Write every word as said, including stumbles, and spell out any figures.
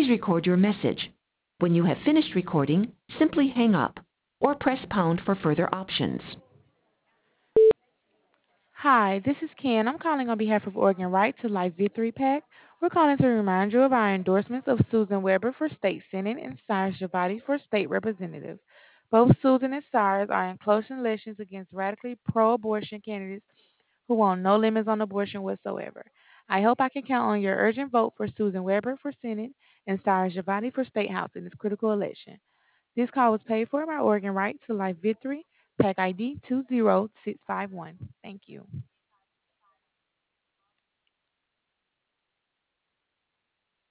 record your message. When you have finished recording, simply hang up or press pound for further options. Hi, this is Ken. I'm calling on behalf of Oregon Right to Life Victory PAC. We're calling to remind you of our endorsements of Susan Weber for State Senate and Cyrus Javati for State Representative. Both Susan and Cyrus are in close elections against radically pro abortion candidates who want no limits on abortion whatsoever. I hope I can count on your urgent vote for Susan Weber for Senate and Cyrus Javati for State House in this critical election. This call was paid for by Oregon Right to Life Victory, PAC I D two zero six five one. Thank you.